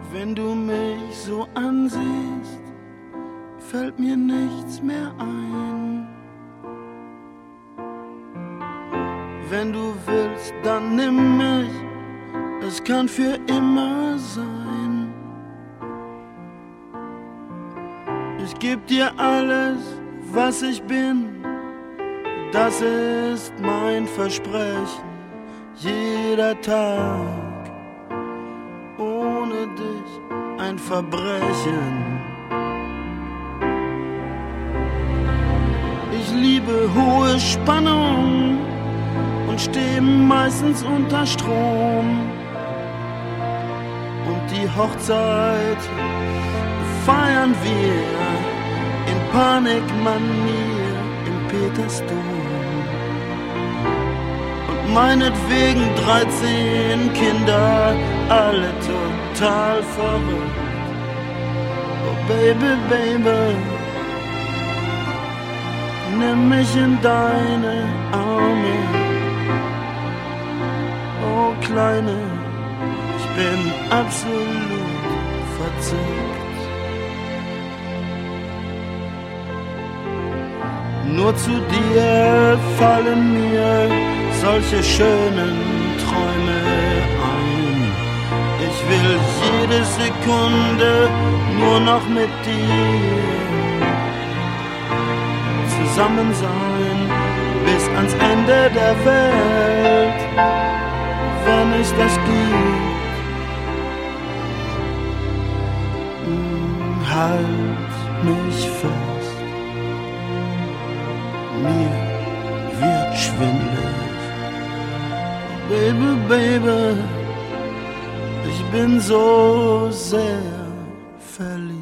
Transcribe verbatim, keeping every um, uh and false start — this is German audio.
Wenn du mich so ansiehst, fällt mir nichts mehr ein. Wenn du willst, dann nimm mich, es kann für immer sein. Ich geb dir alles, was ich bin, das ist mein Versprechen. Jeder Tag ohne dich ein Verbrechen. Ich liebe hohe Spannung und stehe meistens unter Strom. Und die Hochzeit feiern wir in Panikmanier im Petersdom. Und meinetwegen dreizehn Kinder, alle total verrückt. Oh Baby, Baby, nimm mich in deine Arme. Oh Kleine, ich bin absolut verzückt. Nur zu dir fallen mir solche schönen Träume ein. Ich will jede Sekunde nur noch mit dir zusammen sein, bis ans Ende der Welt, wenn es das gibt. Halt mich fest, mir wird schwindelig. Baby, Baby, ich bin so sehr verliebt.